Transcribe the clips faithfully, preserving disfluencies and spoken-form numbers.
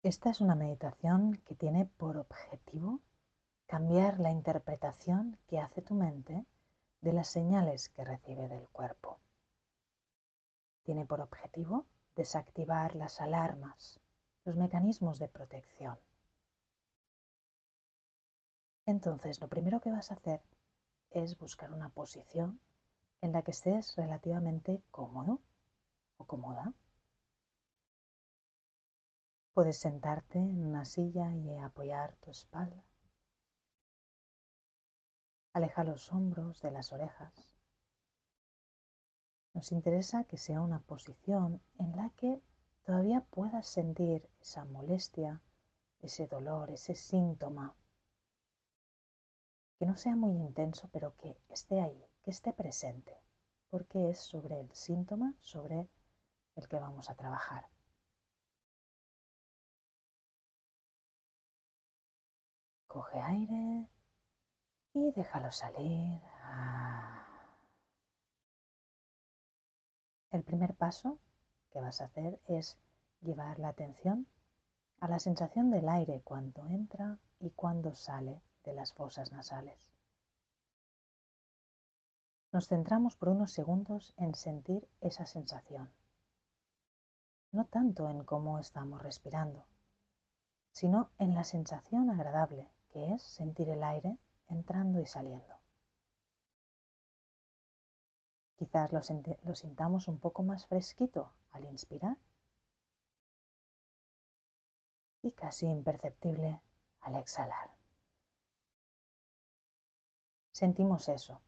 Esta es una meditación que tiene por objetivo cambiar la interpretación que hace tu mente de las señales que recibe del cuerpo. Tiene por objetivo desactivar las alarmas, los mecanismos de protección. Entonces, lo primero que vas a hacer es buscar una posición en la que estés relativamente cómodo o cómoda. Puedes sentarte en una silla y apoyar tu espalda. Aleja los hombros de las orejas. Nos interesa que sea una posición en la que todavía puedas sentir esa molestia, ese dolor, ese síntoma. Que no sea muy intenso, pero que esté ahí, que esté presente, porque es sobre el síntoma, sobre el que vamos a trabajar. Coge aire y déjalo salir. El primer paso que vas a hacer es llevar la atención a la sensación del aire cuando entra y cuando sale de las fosas nasales. Nos centramos por unos segundos en sentir esa sensación, no tanto en cómo estamos respirando, sino en la sensación agradable que es sentir el aire entrando y saliendo. Quizás lo, lo sintamos un poco más fresquito al inspirar y casi imperceptible al exhalar. Sentimos eso.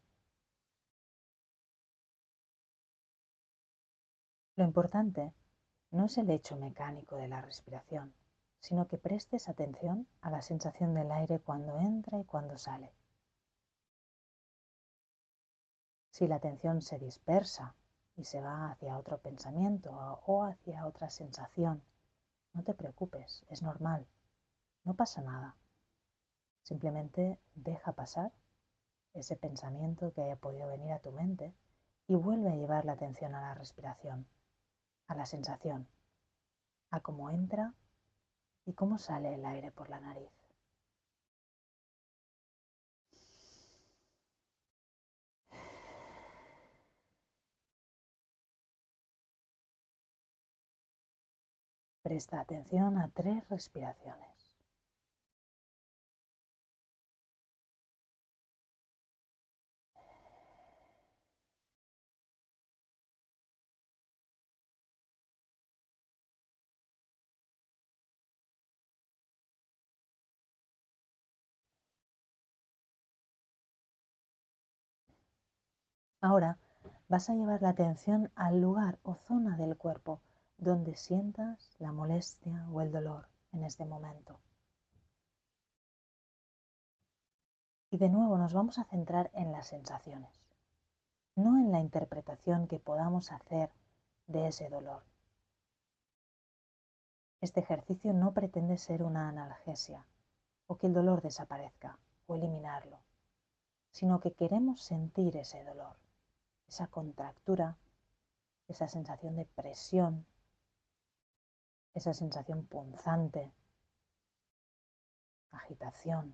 Lo importante no es el hecho mecánico de la respiración, sino que prestes atención a la sensación del aire cuando entra y cuando sale. Si la atención se dispersa y se va hacia otro pensamiento o hacia otra sensación, no te preocupes, es normal, no pasa nada. Simplemente deja pasar ese pensamiento que haya podido venir a tu mente y vuelve a llevar la atención a la respiración, a la sensación, a cómo entra y cómo sale el aire por la nariz. Presta atención a tres respiraciones. Ahora vas a llevar la atención al lugar o zona del cuerpo donde sientas la molestia o el dolor en este momento. Y de nuevo nos vamos a centrar en las sensaciones, no en la interpretación que podamos hacer de ese dolor. Este ejercicio no pretende ser una analgesia o que el dolor desaparezca o eliminarlo, sino que queremos sentir ese dolor, esa contractura, esa sensación de presión, esa sensación punzante, agitación.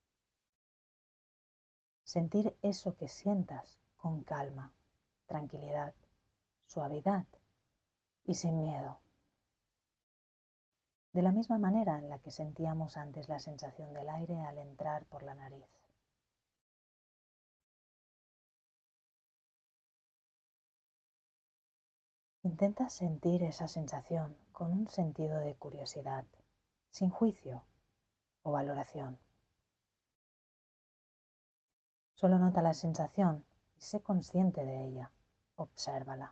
Sentir eso que sientas con calma, tranquilidad, suavidad y sin miedo. De la misma manera en la que sentíamos antes la sensación del aire al entrar por la nariz. Intenta sentir esa sensación con un sentido de curiosidad, sin juicio o valoración. Solo nota la sensación y sé consciente de ella. Obsérvala.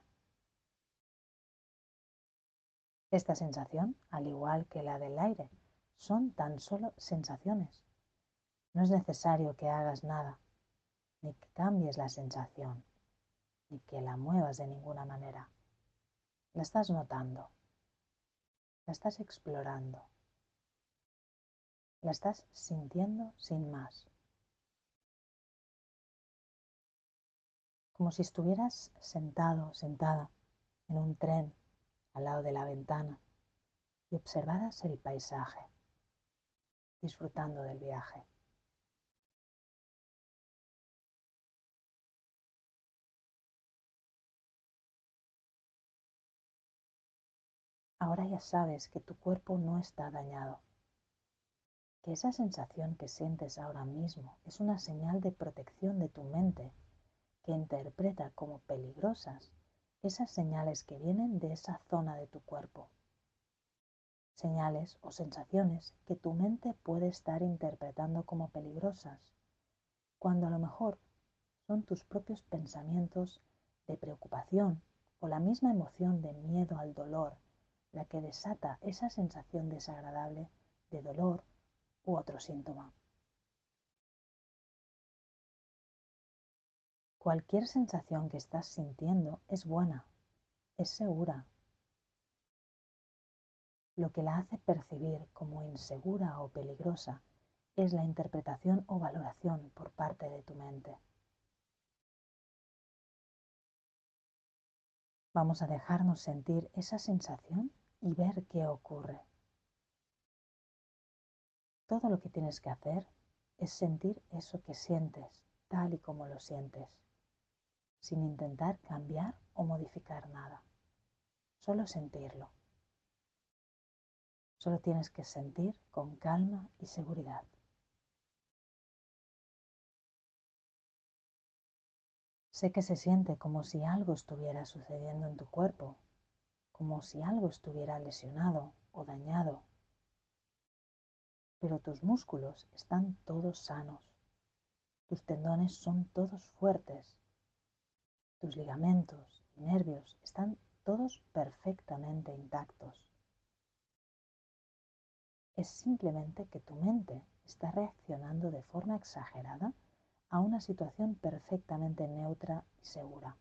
Esta sensación, al igual que la del aire, son tan solo sensaciones. No es necesario que hagas nada, ni que cambies la sensación, ni que la muevas de ninguna manera. La estás notando, la estás explorando, la estás sintiendo sin más. Como si estuvieras sentado, sentada en un tren al lado de la ventana y observaras el paisaje, disfrutando del viaje. Ahora ya sabes que tu cuerpo no está dañado, que esa sensación que sientes ahora mismo es una señal de protección de tu mente que interpreta como peligrosas esas señales que vienen de esa zona de tu cuerpo. Señales o sensaciones que tu mente puede estar interpretando como peligrosas, cuando a lo mejor son tus propios pensamientos de preocupación o la misma emoción de miedo al dolor la que desata esa sensación desagradable de dolor u otro síntoma. Cualquier sensación que estás sintiendo es buena, es segura. Lo que la hace percibir como insegura o peligrosa es la interpretación o valoración por parte de tu mente. Vamos a dejarnos sentir esa sensación y ver qué ocurre. Todo lo que tienes que hacer es sentir eso que sientes, tal y como lo sientes, sin intentar cambiar o modificar nada. Solo sentirlo. Solo tienes que sentir con calma y seguridad. Sé que se siente como si algo estuviera sucediendo en tu cuerpo, como si algo estuviera lesionado o dañado, pero tus músculos están todos sanos, tus tendones son todos fuertes, tus ligamentos y nervios están todos perfectamente intactos. Es simplemente que tu mente está reaccionando de forma exagerada a una situación perfectamente neutra y segura.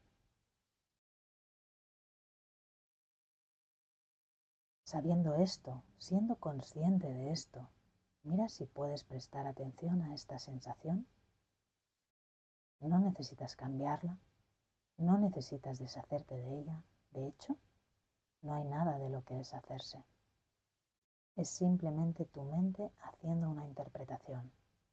Sabiendo esto, siendo consciente de esto, mira si puedes prestar atención a esta sensación. No necesitas cambiarla, no necesitas deshacerte de ella. De hecho, no hay nada de lo que deshacerse. Es simplemente tu mente haciendo una interpretación.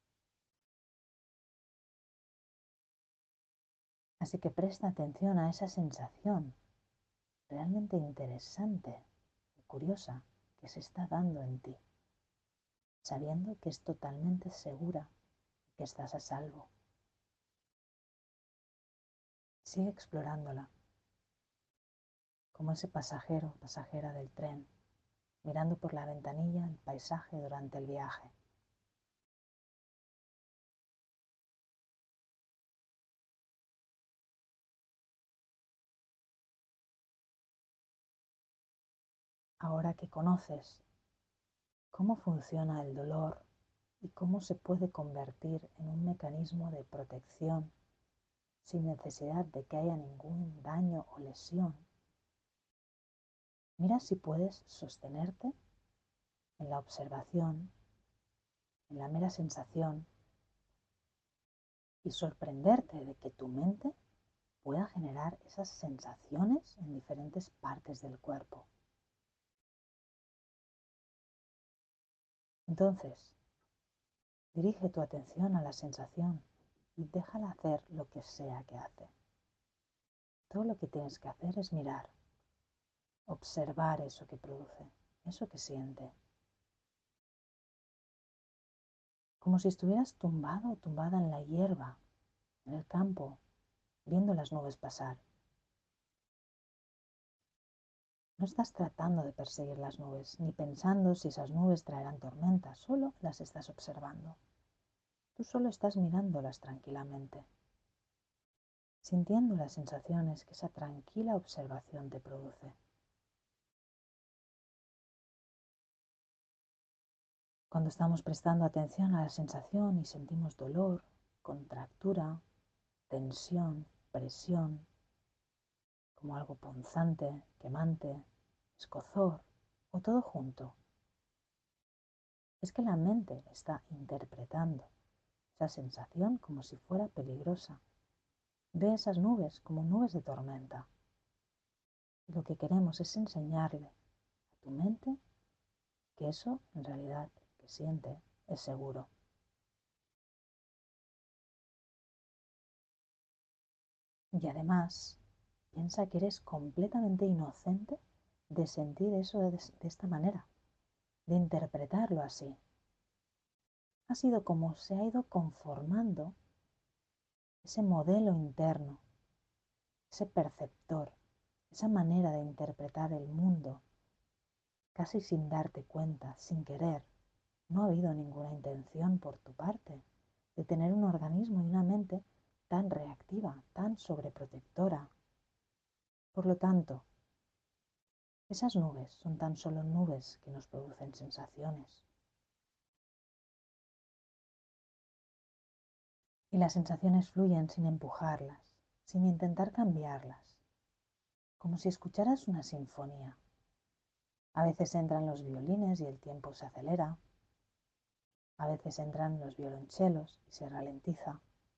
Así que presta atención a esa sensación realmente interesante y curiosa que se está dando en ti, sabiendo que es totalmente segura y que estás a salvo. Sigue explorándola, como ese pasajero, pasajera del tren, mirando por la ventanilla el paisaje durante el viaje. Ahora que conoces cómo funciona el dolor y cómo se puede convertir en un mecanismo de protección sin necesidad de que haya ningún daño o lesión, mira si puedes sostenerte en la observación, en la mera sensación y sorprenderte de que tu mente pueda generar esas sensaciones en diferentes partes del cuerpo. Entonces, dirige tu atención a la sensación y déjala hacer lo que sea que hace. Todo lo que tienes que hacer es mirar, observar eso que produce, eso que siente. Como si estuvieras tumbado o tumbada en la hierba, en el campo, viendo las nubes pasar. No estás tratando de perseguir las nubes, ni pensando si esas nubes traerán tormentas, solo las estás observando. Tú solo estás mirándolas tranquilamente, sintiendo las sensaciones que esa tranquila observación te produce. Cuando estamos prestando atención a la sensación y sentimos dolor, contractura, tensión, presión, como algo punzante, quemante, escozor o todo junto, es que la mente está interpretando esa sensación como si fuera peligrosa. Ve esas nubes como nubes de tormenta. Y lo que queremos es enseñarle a tu mente que eso en realidad que siente es seguro. Y además, piensa que eres completamente inocente de sentir eso de, de esta manera, de interpretarlo así. Ha sido como se ha ido conformando ese modelo interno, ese perceptor, esa manera de interpretar el mundo, casi sin darte cuenta, sin querer. No ha habido ninguna intención por tu parte de tener un organismo y una mente tan reactiva, tan sobreprotectora. Por lo tanto, esas nubes son tan solo nubes que nos producen sensaciones. Y las sensaciones fluyen sin empujarlas, sin intentar cambiarlas, como si escucharas una sinfonía. A veces entran los violines y el tiempo se acelera. A veces entran los violonchelos y se ralentiza.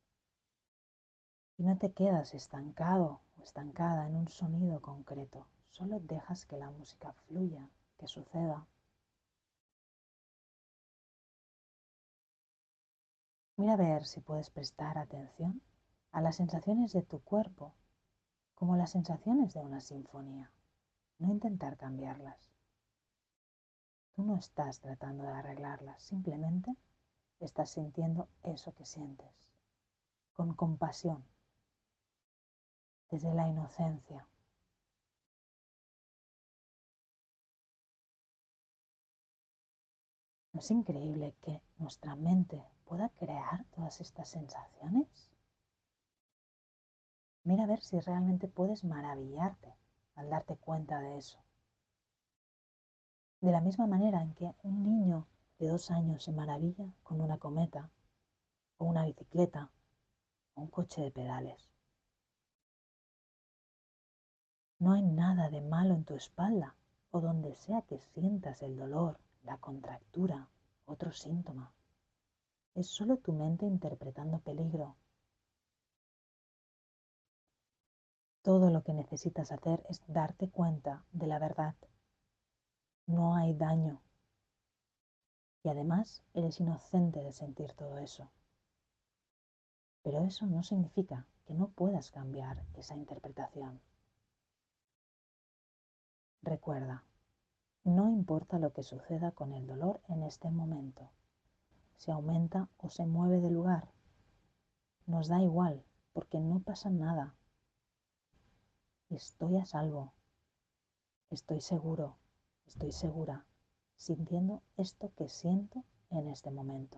Y no te quedas estancado o estancada en un sonido concreto. Solo dejas que la música fluya, que suceda. Mira a ver si puedes prestar atención a las sensaciones de tu cuerpo, como las sensaciones de una sinfonía. No intentar cambiarlas. Tú no estás tratando de arreglarlas, simplemente estás sintiendo eso que sientes, con compasión, desde la inocencia. ¿No es increíble que nuestra mente pueda crear todas estas sensaciones? Mira a ver si realmente puedes maravillarte al darte cuenta de eso. De la misma manera en que un niño de dos años se maravilla con una cometa, o una bicicleta, o un coche de pedales. No hay nada de malo en tu espalda o donde sea que sientas el dolor, la contractura, otro síntoma. Es solo tu mente interpretando peligro. Todo lo que necesitas hacer es darte cuenta de la verdad. No hay daño. Y además eres inocente de sentir todo eso. Pero eso no significa que no puedas cambiar esa interpretación. Recuerda, no importa lo que suceda con el dolor en este momento, si aumenta o se mueve de lugar, nos da igual porque no pasa nada. Estoy a salvo, estoy seguro, estoy segura, sintiendo esto que siento en este momento.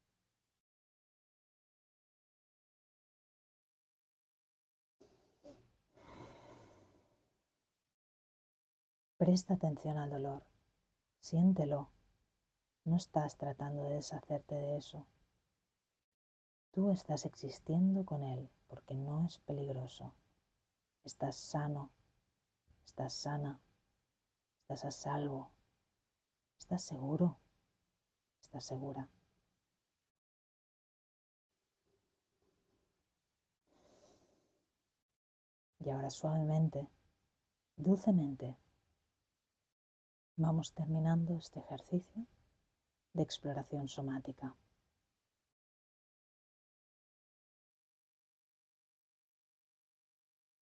Presta atención al dolor, siéntelo. No estás tratando de deshacerte de eso. Tú estás existiendo con él porque no es peligroso. Estás sano, estás sana, estás a salvo, estás seguro, estás segura. Y ahora suavemente, dulcemente, vamos terminando este ejercicio de exploración somática.